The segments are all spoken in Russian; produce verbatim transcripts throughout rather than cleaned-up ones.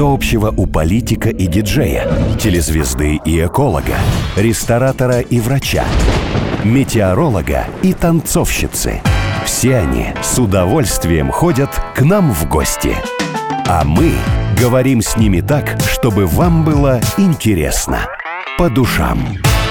Что общего у политика и диджея, телезвезды и эколога, ресторатора и врача, метеоролога и танцовщицы? Все они с удовольствием ходят к нам в гости. А мы говорим с ними так, чтобы вам было интересно, по душам.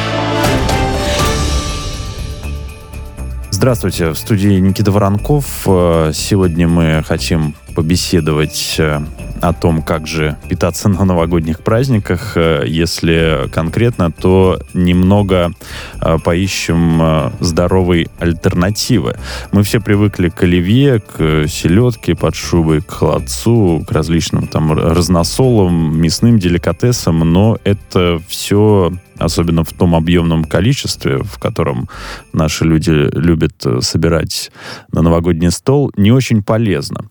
Здравствуйте, в студии Никита Воронков. Сегодня мы хотим побеседовать о том, как же питаться на новогодних праздниках. Если конкретно, то немного поищем здоровой альтернативы. Мы все привыкли к оливье, к селедке под шубой, к холодцу, к различным там разносолам, мясным деликатесам, но это все, особенно в том объемном количестве, в котором наши люди любят собирать на новогодний стол, не очень полезно.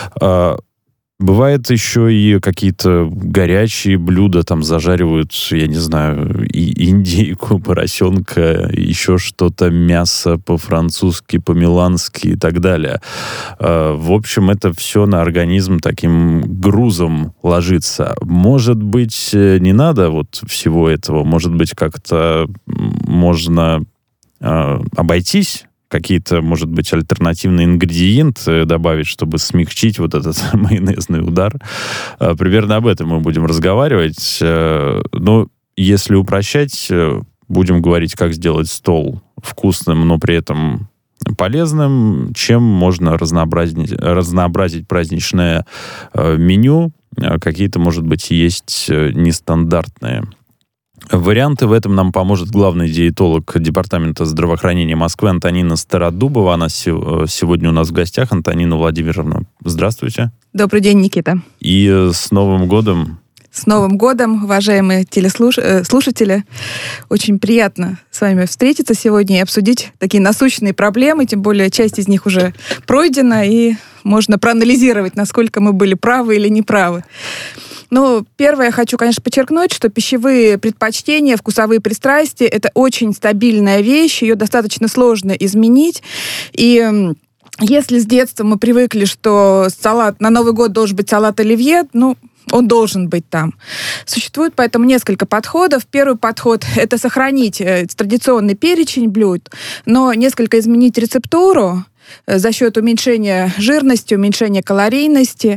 Бывает еще и какие-то горячие блюда, там зажаривают, я не знаю, и индейку, поросенка, еще что-то, мясо по-французски, по-милански и так далее. В общем, это все на организм таким грузом ложится. Может быть, не надо вот всего этого, может быть, как-то можно обойтись, какие-то, может быть, альтернативные ингредиенты добавить, чтобы смягчить вот этот майонезный удар. Примерно об этом мы будем разговаривать. Но если упрощать, будем говорить, как сделать стол вкусным, но при этом полезным, чем можно разнообразить, разнообразить праздничное меню. Какие-то, может быть, есть нестандартные варианты. В этом нам поможет главный диетолог Департамента здравоохранения Москвы Антонина Стародубова. Она сегодня у нас в гостях. Антонина Владимировна, здравствуйте. Добрый день, Никита. И с Новым годом. С Новым годом, уважаемые телеслушатели. Очень приятно с вами встретиться сегодня и обсудить такие насущные проблемы, тем более часть из них уже пройдена, и можно проанализировать, насколько мы были правы или неправы. Ну, первое, я хочу, конечно, подчеркнуть, что пищевые предпочтения, вкусовые пристрастия — это очень стабильная вещь, ее достаточно сложно изменить. И если с детства мы привыкли, что салат на Новый год должен быть салат оливье, ну, он должен быть там. Существует поэтому несколько подходов. Первый подход — это сохранить традиционный перечень блюд, но несколько изменить рецептуру за счет уменьшения жирности, уменьшения калорийности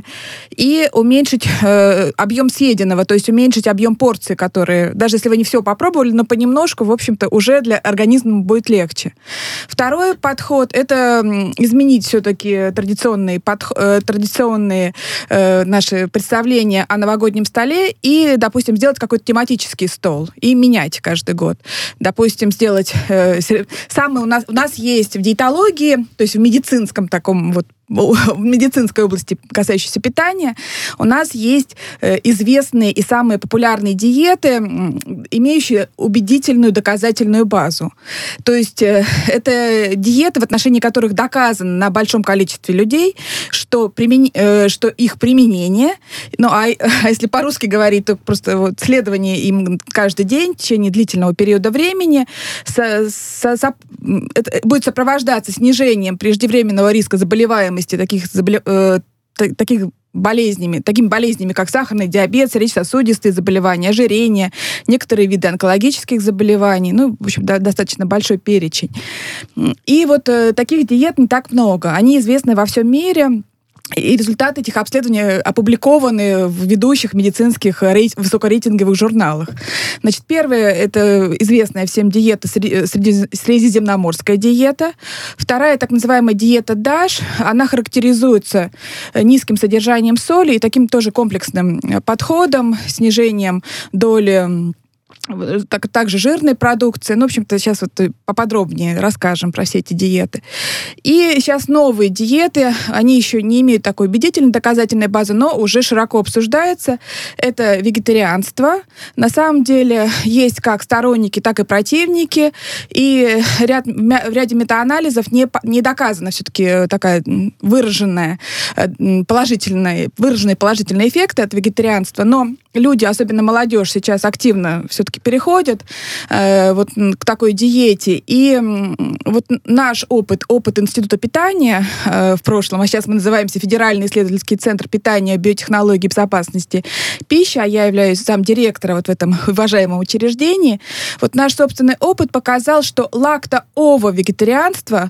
и уменьшить э, объем съеденного, то есть уменьшить объем порций, которые, даже если вы не все попробовали, но понемножку, в общем-то, уже для организма будет легче. Второй подход — это изменить все-таки традиционные, подх... э, традиционные э, наши представления о новогоднем столе и, допустим, сделать какой-то тематический стол и менять каждый год. Допустим, сделать... Э, самый у нас, у нас есть в диетологии, то есть в медицинском таком вот в медицинской области, касающейся питания, у нас есть э, известные и самые популярные диеты, имеющие убедительную доказательную базу. То есть э, это диеты, в отношении которых доказано на большом количестве людей, что, примен... э, что их применение, ну а, а если по-русски говорить, то просто вот следование им каждый день в течение длительного периода времени со, со, со, это будет сопровождаться снижением преждевременного риска заболеваемости таких, заболе... э, таких болезнями, такими болезнями, как сахарный диабет, сердечно-сосудистые заболевания, ожирение, некоторые виды онкологических заболеваний, ну, в общем, да, достаточно большой перечень. И вот э, таких диет не так много. Они известны во всем мире. И результаты этих обследований опубликованы в ведущих медицинских рейт... высокорейтинговых журналах. Значит, первая — это известная всем диета, средиземноморская диета. Вторая — так называемая диета даш. Она характеризуется низким содержанием соли и таким тоже комплексным подходом, снижением доли Так, также жирной продукции. Ну, в общем-то, сейчас вот поподробнее расскажем про все эти диеты. И сейчас новые диеты, они еще не имеют такой убедительной доказательной базы, но уже широко обсуждаются. Это вегетарианство. На самом деле есть как сторонники, так и противники. И ряд, в ряде метаанализов не, не доказана все-таки такая выраженная положительная, выраженные положительные эффекты от вегетарианства. Но люди, особенно молодежь, сейчас активно все-таки переходят э, вот к такой диете. И э, вот наш опыт, опыт Института питания э, в прошлом, а сейчас мы называемся Федеральный исследовательский центр питания, биотехнологий и безопасности пищи, а я являюсь замдиректора вот в этом уважаемом учреждении. Вот наш собственный опыт показал, что лакто-ово-вегетарианство,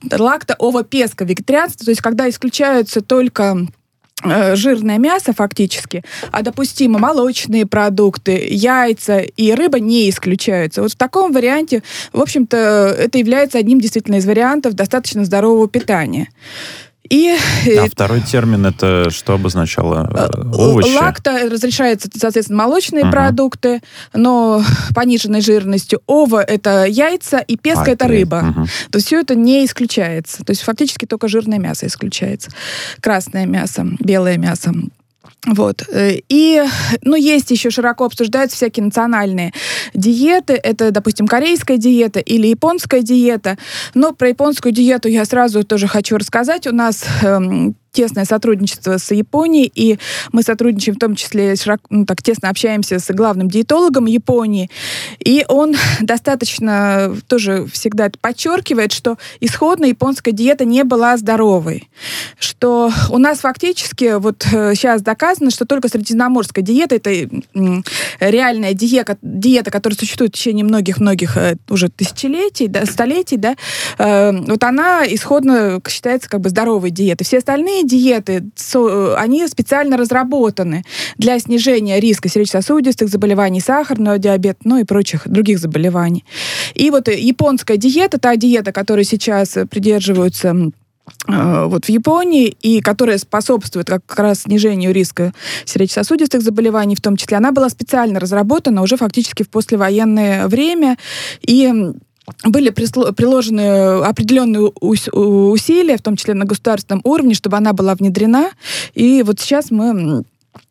лакто-ово-песко-вегетарианство, то есть когда исключаются только жирное мясо фактически, а допустимо молочные продукты, яйца и рыба не исключаются. Вот в таком варианте, в общем-то, это является одним действительно из вариантов достаточно здорового питания. И, а второй термин, это что обозначало? Овощи? Лакто разрешается, соответственно, молочные uh-huh. продукты, но пониженной жирностью. Ова — это яйца, и песко а, — это рыба. Uh-huh. То есть все это не исключается. То есть фактически только жирное мясо исключается. Красное мясо, белое мясо. Вот. И, ну, есть еще широко обсуждаются всякие национальные диеты. Это, допустим, корейская диета или японская диета. Но про японскую диету я сразу тоже хочу рассказать. У нас эм, тесное сотрудничество с Японией, и мы сотрудничаем в том числе, широко, ну, так тесно общаемся с главным диетологом Японии. И он достаточно тоже всегда это подчеркивает, что исходно японская диета не была здоровой. Что у нас фактически вот сейчас доказано, что только средиземноморская диета, это реальная диета, диета, которая существует в течение многих-многих уже тысячелетий, да, столетий, да, вот она исходно считается как бы здоровой диетой. Все остальные диеты, они специально разработаны для снижения риска сердечно-сосудистых заболеваний, сахарного диабета, ну и прочих других заболеваний. И вот японская диета, та диета, которой сейчас придерживаются вот в Японии, и которая способствует как раз снижению риска сердечно-сосудистых заболеваний, в том числе, она была специально разработана уже фактически в послевоенное время, и были приложены определенные усилия, в том числе на государственном уровне, чтобы она была внедрена. И вот сейчас мы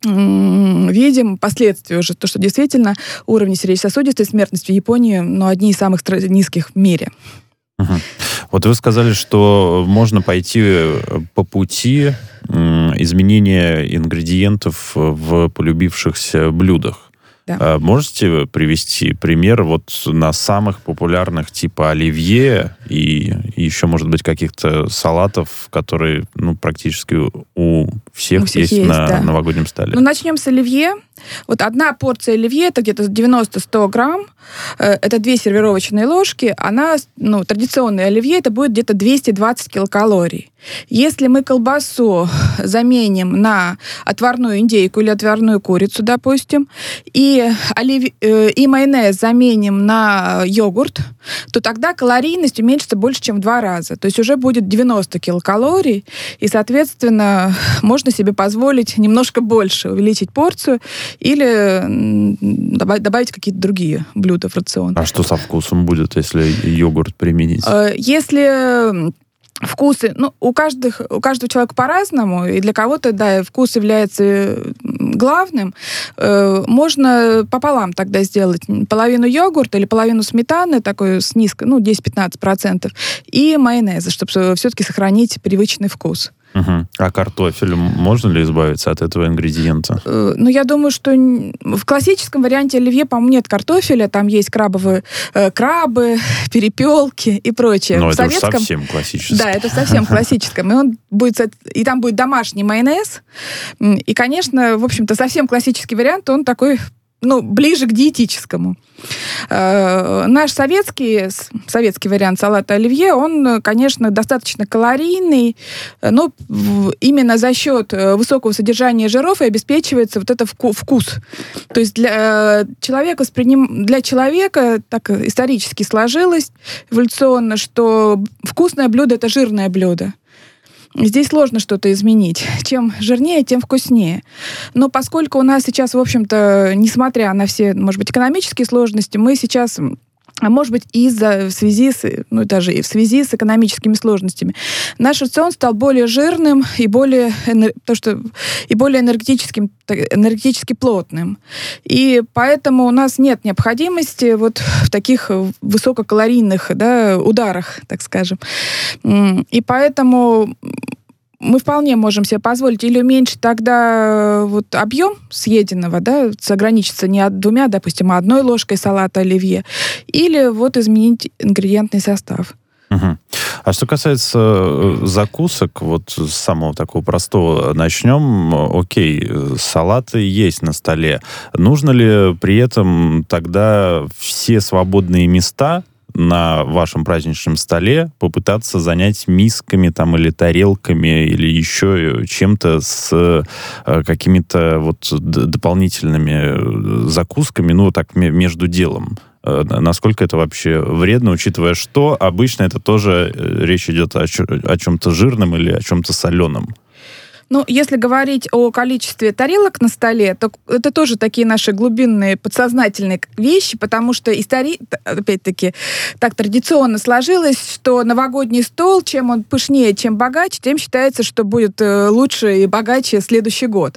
видим последствия уже, то, что действительно уровни сердечно-сосудистой смертности в Японии, ну, одни из самых низких в мире. Угу. Вот вы сказали, что можно пойти по пути изменения ингредиентов в полюбившихся блюдах. Да. Можете привести пример вот на самых популярных типа оливье и еще, может быть, каких-то салатов, которые, ну, практически у всех, у всех есть, есть на да. новогоднем столе? Ну, начнем с оливье. Вот одна порция оливье, это где-то девяносто-сто грамм, это две сервировочные ложки. Она, ну, традиционное оливье, это будет где-то двести двадцать килокалорий. Если мы колбасу заменим на отварную индейку или отварную курицу, допустим, и, оливь... и майонез заменим на йогурт, то тогда калорийность уменьшится больше, чем в два раза. То есть уже будет девяносто килокалорий, и, соответственно, можно себе позволить немножко больше увеличить порцию или добавить какие-то другие блюда в рацион. А что со вкусом будет, если йогурт применить? Если вкусы, ну, у, каждых, у каждого человека по-разному, и для кого-то, да, вкус является главным, э, можно пополам тогда сделать половину йогурта или половину сметаны, такой с низкой, ну, десять-пятнадцать процентов, и майонеза, чтобы все-таки сохранить привычный вкус. Угу. А картофель, можно ли избавиться от этого ингредиента? Э, ну, я думаю, что в классическом варианте оливье, по-моему, нет картофеля, там есть крабовые э, крабы, перепелки и прочее. Но в это советском... совсем классическое. Да, это совсем классическое. И, он будет... и там будет домашний майонез. И, конечно, в общем-то, совсем классический вариант, он такой, ну, ближе к диетическому. Э, наш советский, советский вариант салата оливье, он, конечно, достаточно калорийный, но именно за счет высокого содержания жиров и обеспечивается вот этот вкус. То есть для человека, восприним... для человека так исторически сложилось эволюционно, что вкусное блюдо — это жирное блюдо. Здесь сложно что-то изменить. Чем жирнее, тем вкуснее. Но поскольку у нас сейчас, в общем-то, несмотря на все, может быть, экономические сложности, мы сейчас, а может быть, из-за, в связи с, ну, даже и в связи с экономическими сложностями, наш рацион стал более жирным и более, то, что, и более энергетическим, энергетически плотным. И поэтому у нас нет необходимости вот в таких высококалорийных, да, ударах, так скажем. И поэтому мы вполне можем себе позволить или уменьшить тогда вот объем съеденного, да, ограничиться не от двумя, допустим, а одной ложкой салата оливье, или вот изменить ингредиентный состав. Угу. А что касается закусок, вот с самого такого простого начнем. Окей, салаты есть на столе. Нужно ли при этом тогда все свободные места на вашем праздничном столе попытаться занять мисками там, или тарелками, или еще чем-то с э, какими-то вот дополнительными закусками, ну, так, между делом? Насколько это вообще вредно, учитывая, что обычно это тоже речь идет о, о чем-то жирном или о чем-то соленом? Ну, если говорить о количестве тарелок на столе, то это тоже такие наши глубинные, подсознательные вещи, потому что истори... опять-таки, так традиционно сложилось, что новогодний стол, чем он пышнее, чем богаче, тем считается, что будет лучше и богаче следующий год.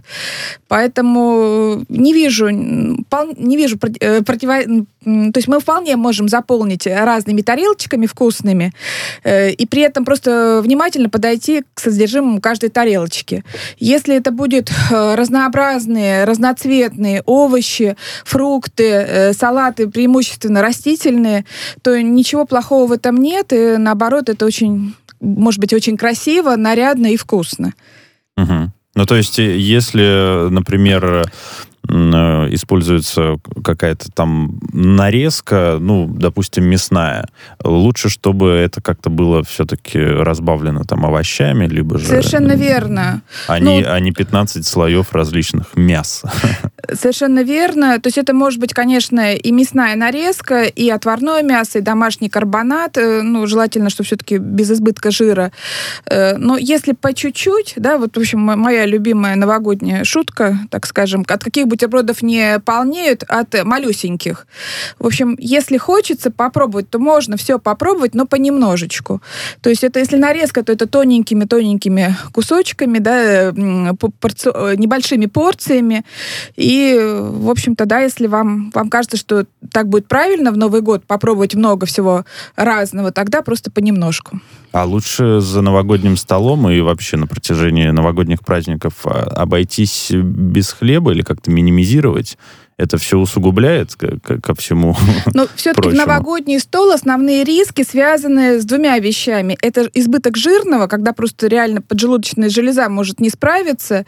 Поэтому не вижу, не вижу против... То есть мы вполне можем заполнить разными тарелочками вкусными и при этом просто внимательно подойти к содержимому каждой тарелочки. Если это будут разнообразные, разноцветные овощи, фрукты, салаты, преимущественно растительные, то ничего плохого в этом нет, и наоборот, это очень, может быть, очень красиво, нарядно и вкусно. Угу. Ну, то есть, если, например, используется какая-то там нарезка, ну, допустим, мясная, лучше, чтобы это как-то было все-таки разбавлено там овощами, либо же... Совершенно верно. А, ну, не, а не пятнадцать слоев различных мяс. Совершенно верно. То есть это может быть, конечно, и мясная нарезка, и отварное мясо, и домашний карбонат. Ну, желательно, чтобы все-таки без избытка жира. Но если по чуть-чуть, да, вот, в общем, моя любимая новогодняя шутка, так скажем, от каких бутербродов не полнеют, от малюсеньких. В общем, если хочется попробовать, то можно все попробовать, но понемножечку. То есть это, если нарезка, то это тоненькими-тоненькими кусочками, да, порци... небольшими порциями. И, в общем-то, да, если вам, вам кажется, что так будет правильно в Новый год попробовать много всего разного, тогда просто понемножку. А лучше за новогодним столом и вообще на протяжении новогодних праздников обойтись без хлеба или как-то минимизировать? Это все усугубляет ко, ко всему Но все-таки в новогодний стол основные риски связаны с двумя вещами. Это избыток жирного, когда просто реально поджелудочная железа может не справиться,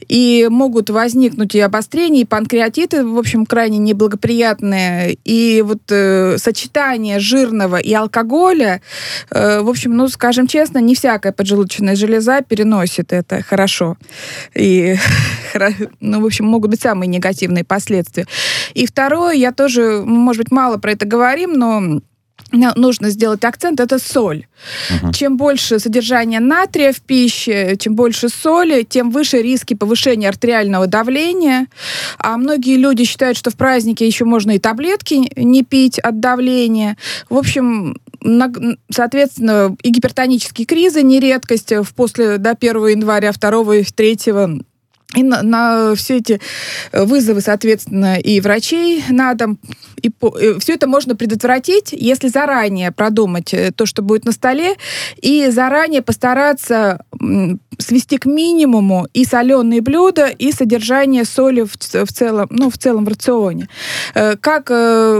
и могут возникнуть и обострения, и панкреатиты, в общем, крайне неблагоприятные. И вот э, сочетание жирного и алкоголя, э, в общем, ну, скажем честно, не всякая поджелудочная железа переносит это хорошо. И, ну, в общем, могут быть самые негативные последствия. И второе, я тоже, может быть, мало про это говорим, но нужно сделать акцент, это соль. Uh-huh. Чем больше содержания натрия в пище, чем больше соли, тем выше риски повышения артериального давления. А многие люди считают, что в празднике еще можно и таблетки не пить от давления. В общем, соответственно, и гипертонические кризы не редкость в после до первого января, второго и третьего. И на, на все эти вызовы, соответственно, и врачей на дом, и, по, и все это можно предотвратить, если заранее продумать то, что будет на столе, и заранее постараться свести к минимуму и соленые блюда, и содержание соли в, в целом, ну, в целом в рационе. Как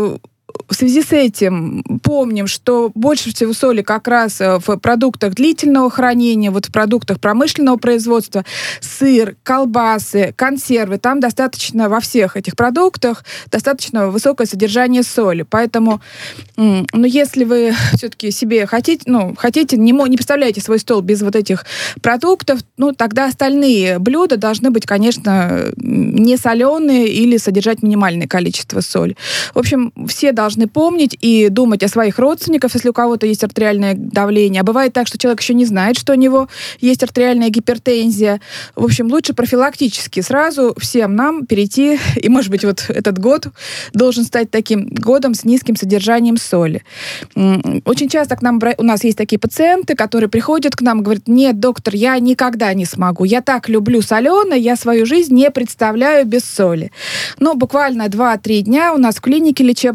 в связи с этим помним, что больше всего соли как раз в продуктах длительного хранения, вот в продуктах промышленного производства, сыр, колбасы, консервы. Там достаточно во всех этих продуктах достаточно высокое содержание соли. Поэтому, ну, если вы все-таки себе хотите, ну, хотите, не, не представляете свой стол без вот этих продуктов, ну, тогда остальные блюда должны быть, конечно, не соленые или содержать минимальное количество соли. В общем, все должны помнить и думать о своих родственниках, если у кого-то есть артериальное давление. А бывает так, что человек еще не знает, что у него есть артериальная гипертензия. В общем, лучше профилактически сразу всем нам перейти, и, может быть, вот этот год должен стать таким годом с низким содержанием соли. Очень часто к нам, у нас есть такие пациенты, которые приходят к нам и говорят: нет, доктор, я никогда не смогу. Я так люблю соленое, я свою жизнь не представляю без соли. Но буквально два-три дня у нас в клинике лечебного питания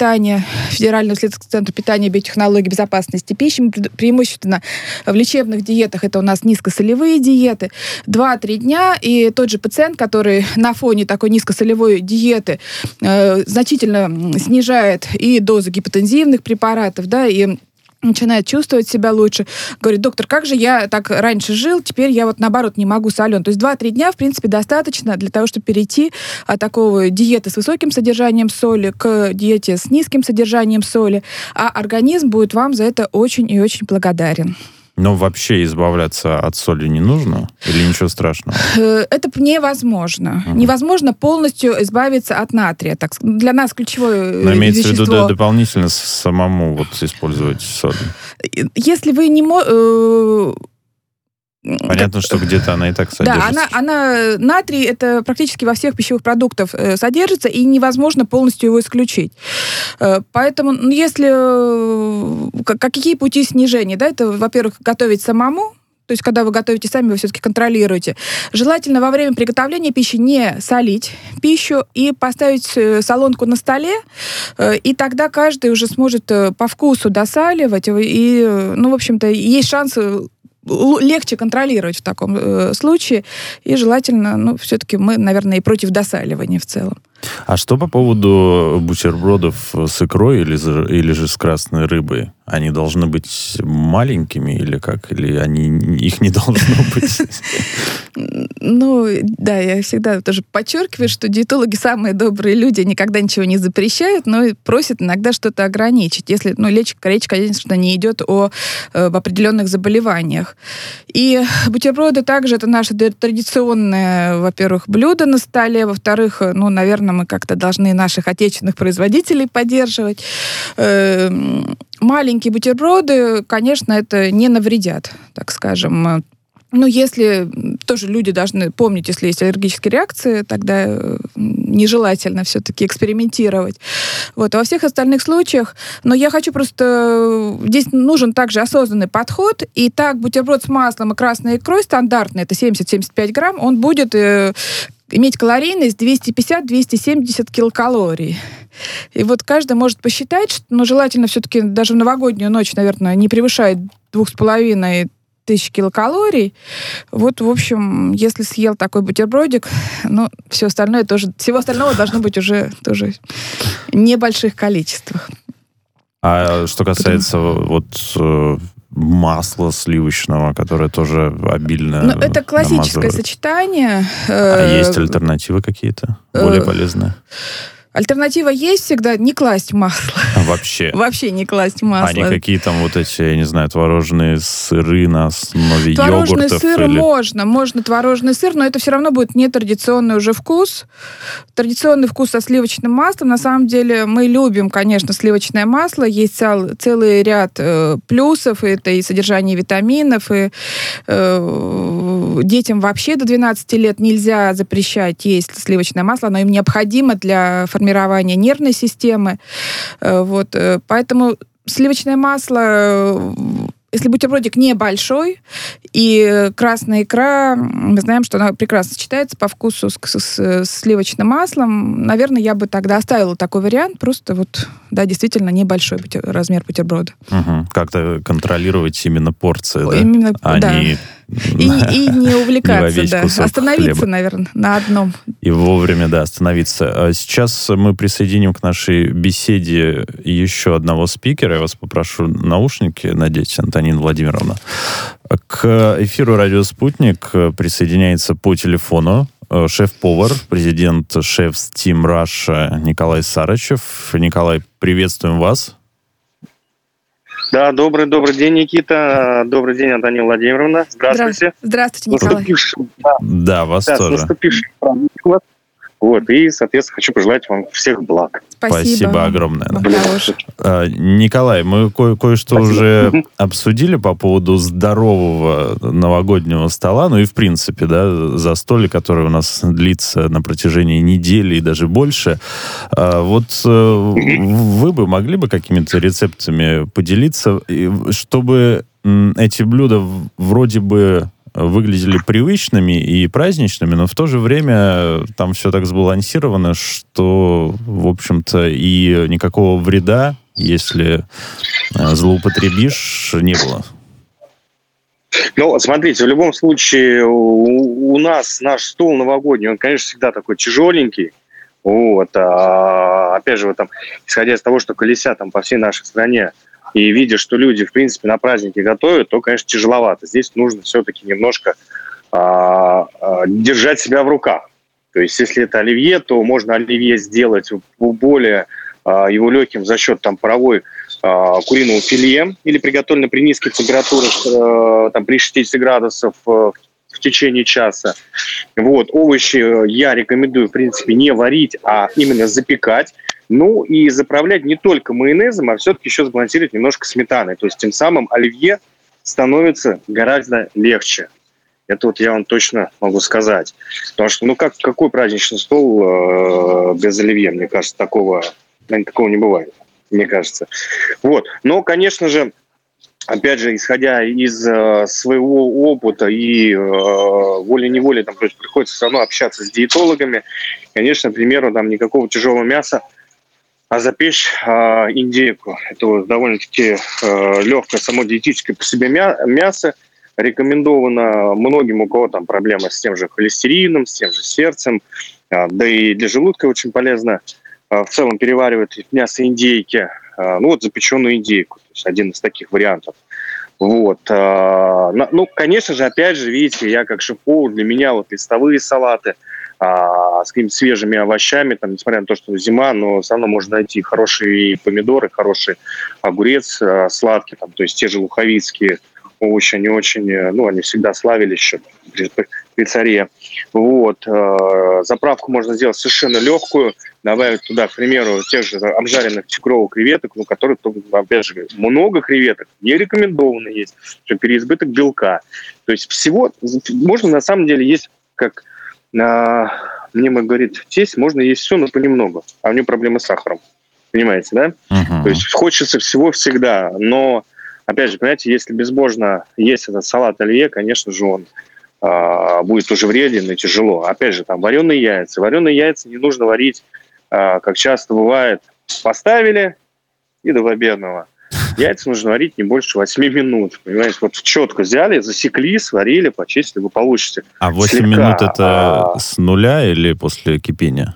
питания Федерального исследовательского центра питания, биотехнологий, безопасности пищи. Мы преимущественно в лечебных диетах, это у нас низкосолевые диеты, два-три дня, и тот же пациент, который на фоне такой низкосолевой диеты э, значительно снижает и дозу гипотензивных препаратов, да, и начинает чувствовать себя лучше. Говорит: доктор, как же я так раньше жил, теперь я вот наоборот не могу солен. То есть два-три дня, в принципе, достаточно для того, чтобы перейти от такого диеты с высоким содержанием соли к диете с низким содержанием соли, а организм будет вам за это очень и очень благодарен. Но вообще избавляться от соли не нужно? Или ничего страшного? Это невозможно. Uh-huh. Невозможно полностью избавиться от натрия. Так, для нас ключевое Но имеется вещество... в виду да, дополнительно самому вот использовать соль. Если вы не можете... Понятно, как... что где-то она и так содержится. Да, она, она, натрий это практически во всех пищевых продуктах э, содержится, и невозможно полностью его исключить. Э, поэтому, ну, если... Э, какие пути снижения? Да, это, во-первых, готовить самому. То есть, когда вы готовите сами, вы все-таки контролируете. Желательно во время приготовления пищи не солить пищу и поставить солонку на столе, э, и тогда каждый уже сможет по вкусу досаливать. И, ну, в общем-то, есть шанс... легче контролировать в таком э, случае. И желательно, ну, все-таки мы, наверное, и против досаливания в целом. А что по поводу бутербродов с икрой или, или же с красной рыбой? Они должны быть маленькими или как? Или они, их не должно быть? Ну, да, я всегда тоже подчеркиваю, что диетологи самые добрые люди, никогда ничего не запрещают, но просят иногда что-то ограничить, если, ну, речь, речь, конечно, не идет о, об определенных заболеваниях. И бутерброды также это наше традиционное, во-первых, блюдо на столе, во-вторых, ну, наверное, мы как-то должны наших отечественных производителей поддерживать. Маленькие бутерброды, конечно, это не навредят, так скажем. Ну, если тоже люди должны помнить, если есть аллергические реакции, тогда нежелательно все-таки экспериментировать. Вот. А во всех остальных случаях, но я хочу просто... Здесь нужен также осознанный подход, и так бутерброд с маслом и красной икрой стандартный, это семьдесят-семьдесят пять грамм, он будет э, иметь калорийность двести пятьдесят - двести семьдесят килокалорий. И вот каждый может посчитать, что, ну, желательно все-таки даже в новогоднюю ночь, наверное, не превышает двух с половиной тысяч килокалорий. Вот, в общем, если съел такой бутербродик, ну, все остальное тоже, всего остального должно быть уже тоже в небольших количествах. А что касается Потом... вот масла сливочного, которое тоже обильно ну, это классическое намазывают. Сочетание. А есть альтернативы какие-то более полезные? Альтернатива есть всегда — не класть масло. А вообще? Вообще не класть масло. А не какие там вот эти, я не знаю, творожные сыры на основе творожный йогуртов? Творожный сыр или... можно, можно творожный сыр, но это все равно будет нетрадиционный уже вкус. Традиционный вкус со сливочным маслом. На самом деле мы любим, конечно, сливочное масло. Есть цел, целый ряд э, плюсов. Это и содержание витаминов, и э, детям вообще до двенадцати лет нельзя запрещать есть сливочное масло. Оно им необходимо для формирования нервной системы. Вот. Поэтому сливочное масло, если бутербродик небольшой, и красная икра, мы знаем, что она прекрасно сочетается по вкусу с, с, с сливочным маслом, наверное, я бы тогда оставила такой вариант, просто вот, да, действительно небольшой бутер, размер бутерброда. Угу. Как-то контролировать именно порции, да? Именно, а да. не... И, и не увлекаться, не да. Остановиться, хлеба. Наверное, на одном. И вовремя, да, остановиться. Сейчас мы присоединим к нашей беседе еще одного спикера. Я вас попрошу наушники надеть, Антонина Владимировна. К эфиру «Радио Спутник» присоединяется по телефону шеф-повар, президент Chef's Team Russia Николай Сарычев. Николай, приветствуем вас. Да, добрый, добрый день, Никита. Добрый день, Антонина Владимировна. Здравствуйте. Здравствуйте, Николай. Да, да, вас да, тоже. С наступившим праздником. Вот, и, соответственно, хочу пожелать вам всех благ. Спасибо, Спасибо огромное. Да. Николай, мы ко- кое-что Спасибо. уже обсудили по поводу здорового новогоднего стола, ну и в принципе, да, застолье, которое у нас длится на протяжении недели и даже больше. Вот вы бы могли бы какими-то рецептами поделиться, чтобы эти блюда вроде бы выглядели привычными и праздничными, но в то же время там все так сбалансировано, что, в общем-то, и никакого вреда, если злоупотребишь, не было. Ну, смотрите, в любом случае у, у нас наш стол новогодний, он, конечно, всегда такой тяжеленький. Вот. А, опять же, вот там, исходя из того, что колесят там по всей нашей стране, и видя, что люди, в принципе, на праздники готовят, то, конечно, тяжеловато. Здесь нужно все-таки немножко а, а, держать себя в руках. То есть, если это оливье, то можно оливье сделать более а, его легким за счет там, паровой а, куриного филе или приготовленного при низких температурах, а, там, при шестидесяти градусах в, в течение часа. Вот. Овощи я рекомендую, в принципе, не варить, а именно запекать. Ну и заправлять не только майонезом, а все-таки еще сбалансировать немножко сметаной. То есть тем самым оливье становится гораздо легче. Это вот я вам точно могу сказать. Потому что, ну как, какой праздничный стол э, без оливье, мне кажется, такого, наверное, такого не бывает, мне кажется. Вот. Но, конечно же, опять же, исходя из э, своего опыта и э, волей-неволей, там, то есть приходится все равно общаться с диетологами, конечно, к примеру, там никакого тяжелого мяса, а запечь э, индейку. Это вот довольно-таки э, легкое, само диетическое по себе мя- мясо. Рекомендовано многим, у кого там проблемы с тем же холестерином, с тем же сердцем. Э, да и для желудка очень полезно э, в целом переваривать мясо индейки. Э, ну вот запеченную индейку. То есть один из таких вариантов. Вот. Э, ну, конечно же, опять же, видите, я как шеф-повар, для меня вот листовые салаты, А, с какими-то свежими овощами, там, несмотря на то, что зима, но все равно можно найти хорошие помидоры, хороший огурец а, сладкий, там, то есть те же луховицкие овощи, они очень, ну, они всегда славились еще при, при царе. Вот. А, заправку можно сделать совершенно легкую, добавить туда, к примеру, тех же обжаренных тигровых креветок, ну, которые, опять же, много креветок, не рекомендовано есть, что переизбыток белка. То есть всего можно, на самом деле, есть как... Мне мой говорит, тесть, можно есть все, но понемногу. А у него проблемы с сахаром. Понимаете, да? Uh-huh. То есть хочется всего всегда. Но, опять же, понимаете, если безбожно есть этот салат оливье, конечно же, он а, будет уже вреден и тяжело. Опять же, там вареные яйца. Вареные яйца не нужно варить, а, как часто бывает. Поставили и до обедного. Яйца нужно варить не больше восемь минут. Понимаете, вот четко взяли, засекли, сварили, почистили, вы получите. А восемь слегка, минут это а... с нуля или после кипения?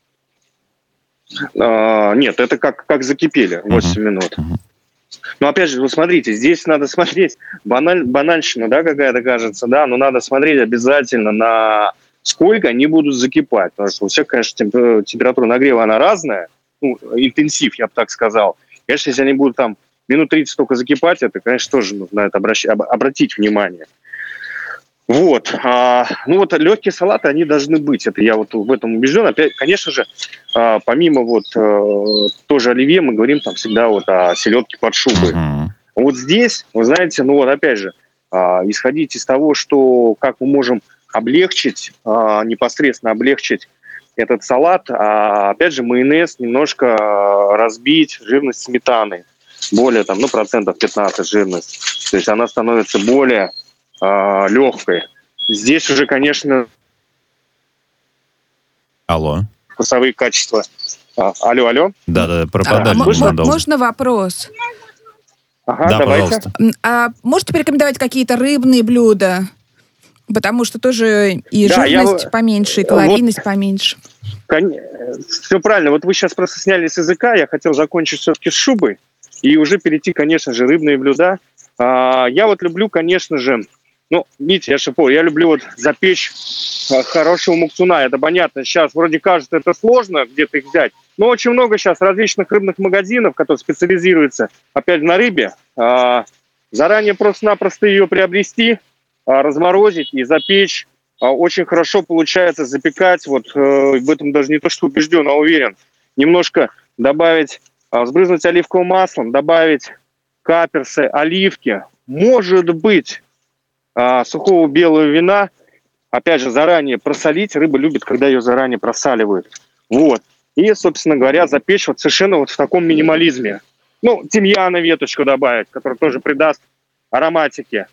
А, нет, это как, как закипели, восемь uh-huh. минут. Uh-huh. Но опять же, вы смотрите, здесь надо смотреть, баналь, банальщина, да, какая-то кажется, да, но надо смотреть обязательно на сколько они будут закипать. Потому что у всех, конечно, температура нагрева, она разная, ну, интенсив, я бы так сказал. Конечно, если они будут там минут тридцать только закипать, это, конечно, тоже нужно на это обращ... обратить внимание. Вот. А, ну вот легкие салаты, они должны быть. Это я вот в этом убежден. Опять, конечно же, а, помимо вот а, тоже оливье, мы говорим там всегда вот о селедке под шубой. Uh-huh. Вот здесь, вы знаете, ну вот опять же, а, исходить из того, что как мы можем облегчить, а, непосредственно облегчить этот салат, а, опять же, майонез немножко разбить, жирность сметаны. Более там, ну, процентов пятнадцать жирность. То есть она становится более э, легкой. Здесь уже, конечно... Алло. Вкусовые качества. А, алло, алло. Да-да, пропадали. А, можно, можно вопрос? Ага, да, давайте. Пожалуйста. А можете порекомендовать какие-то рыбные блюда? Потому что тоже и да, жирность я... поменьше, и калорийность вот... поменьше. Кон... Все правильно. Вот вы сейчас просто сняли с языка. Я хотел закончить все-таки с шубой. И уже перейти, конечно же, рыбные блюда. А, я вот люблю, конечно же, ну, видите, я шеф-повар, я люблю вот запечь а, хорошего муксуна. Это понятно, сейчас вроде кажется, это сложно где-то их взять. Но очень много сейчас различных рыбных магазинов, которые специализируются, опять на рыбе. А, заранее просто-напросто ее приобрести, а, разморозить и запечь. А, очень хорошо получается запекать. Вот а, в этом даже не то, что убежден, а уверен. Немножко добавить... Сбрызнуть оливковым маслом, добавить каперсы, оливки, может быть, сухого белого вина, опять же, заранее просолить. Рыба любит, когда ее заранее просаливают. Вот. И, собственно говоря, запечь вот совершенно вот в таком минимализме. Ну, тимьяна веточку добавить, которая тоже придаст ароматики.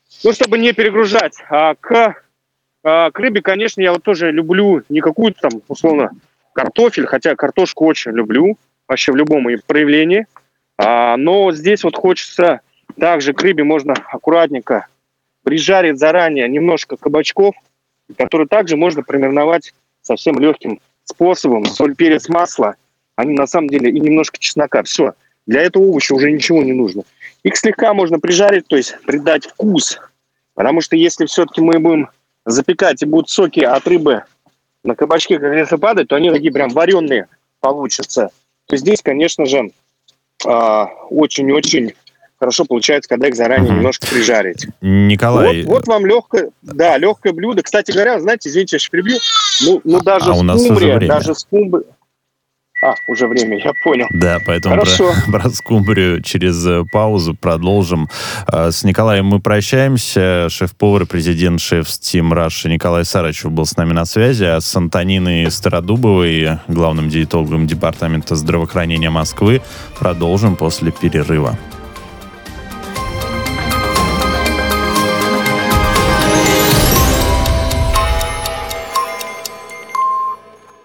Ну, чтобы не перегружать. А к, а, к рыбе, конечно, я вот тоже люблю не какую-то там, условно, картофель, хотя картошку очень люблю, вообще в любом ее проявлении. А, но здесь вот хочется также к рыбе можно аккуратненько прижарить заранее немножко кабачков, которые также можно промариновать совсем легким способом. Соль, перец, масло, они на самом деле и немножко чеснока. Все. Для этого овоща уже ничего не нужно. Их слегка можно прижарить, то есть придать вкус. Потому что если все-таки мы будем запекать и будут соки от рыбы на кабачке, как говорится, падать, то они такие прям вареные получатся. То здесь, конечно же, очень-очень хорошо получается, когда их заранее угу. немножко прижарить. Николай... Вот, вот вам легкое, да, легкое блюдо. Кстати говоря, знаете, извините, я сейчас прибью, ну, ну даже а скумбрия, даже скумбрия... А, уже время, я понял. Да, поэтому про, про скумбрию через паузу продолжим. С Николаем мы прощаемся. Шеф-повар и президент Chef's Team Russia Николай Сарычев был с нами на связи, а с Антониной Стародубовой, главным диетологом Департамента здравоохранения Москвы, продолжим после перерыва.